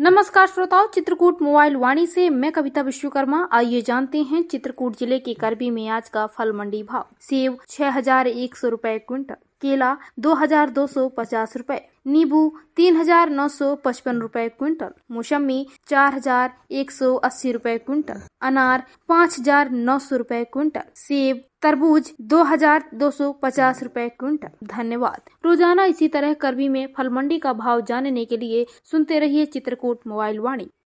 नमस्कार श्रोताओं, चित्रकूट मोबाइल वाणी से मैं कविता विश्वकर्मा। आइए जानते हैं चित्रकूट जिले के करबी में आज का फल मंडी भाव। सेब 6100 रुपए क्विंटल, केला 2250 रुपए, नींबू 3955 रुपए क्विंटल, मौसमी 4180 रुपए क्विंटल, अनार 5900 रुपए क्विंटल, सेब तरबूज 2250 रुपए क्विंटल। धन्यवाद। रोजाना इसी तरह करबी में फल मंडी का भाव जानने के लिए सुनते रहिए चित्रकूट मोबाइल वाणी।